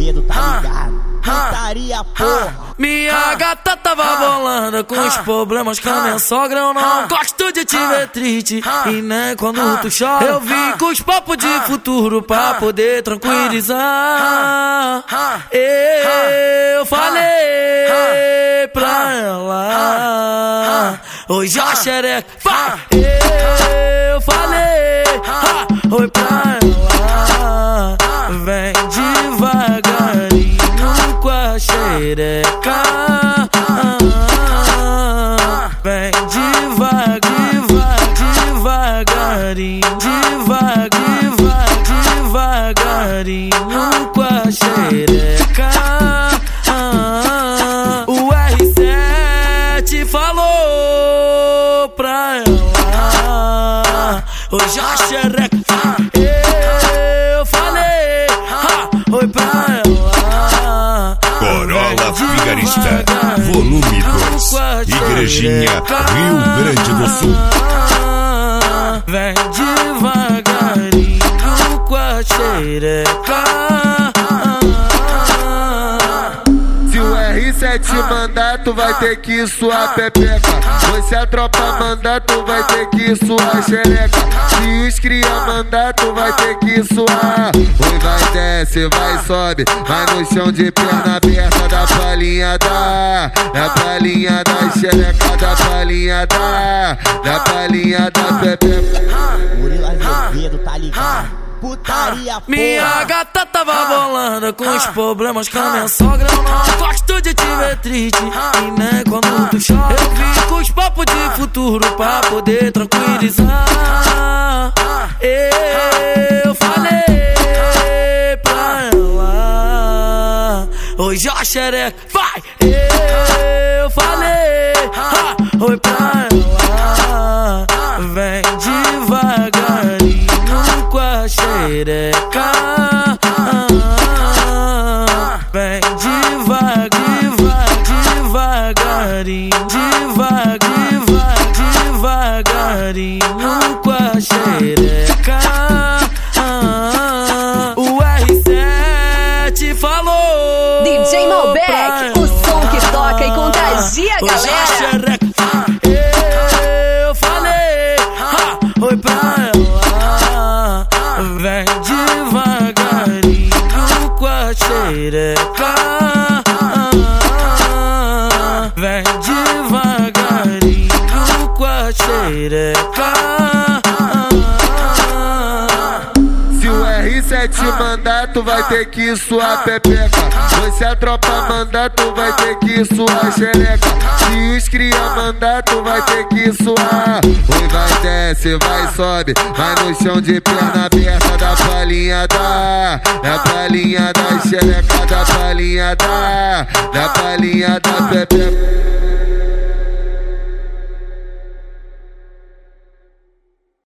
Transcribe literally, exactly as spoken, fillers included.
ouvido, tá ligado? Putaria, porra. Minha gata tava bolando com os problemas com a minha sogra. Eu não gosto de te ver triste e nem quando tu chora. Eu vim com os papos de futuro pra poder tranquilizar. Eu falei pra ela, hoje a xereca vai. Eu falei, oi pra ela, vem devagarinho com a xereca. Vem devagar, devagarinho, devagar, devagarinho com a xereca. O R sete falou pra ela, hoje a xereca. Eu falei, oi pra ela, Corolla Vigarista, volume dois, Igrejinha, Rio Grande do Sul. Vem devagarinho com a xereca. Se o R sete mandar, tu vai ter que suar pepeca. Pois se a tropa mandar, tu vai ter que suar xereca. Se os cria mandar, tu vai ter que suar. Oi, vai, desce, vai, sobe, vai no chão de perna aberta. Da palhinha da, da palhinha da xereca. Da palhinha da, da palhinha da pepeca. Murilo Azevedo, tá ligado? Putaria, porra. Minha gata tava bolando com os problemas com a minha sogra. Eu não gosto de te ver triste e nem quando tu chora. Eu vim com os papos de futuro pra poder tranquilizar. Eu falei pra ela, hoje a xereca vai. Eu falei, oi pra ela, vem devagarinho com a xereca. Vem devagar, devagarinho, devagar, devagarinho com a xereca. O R sete falou, D J Malbec, o som que toca e contagia a galera. Eu falei, oi pra ela, vem devagarinho com a xereca. Vem devagarinho com a xereca. Se o R sete mandar, tu vai ter que suar pepeca. Pois se a tropa mandar, tu vai ter que suar xereca. Se os cria mandar, tu vai ter que suar. Oi, vai, desce, vai, sobe, vai no chão de perna aberta. Da palhinha da, da palhinha da xereca. Da palhinha da, da palhinha da pepeca.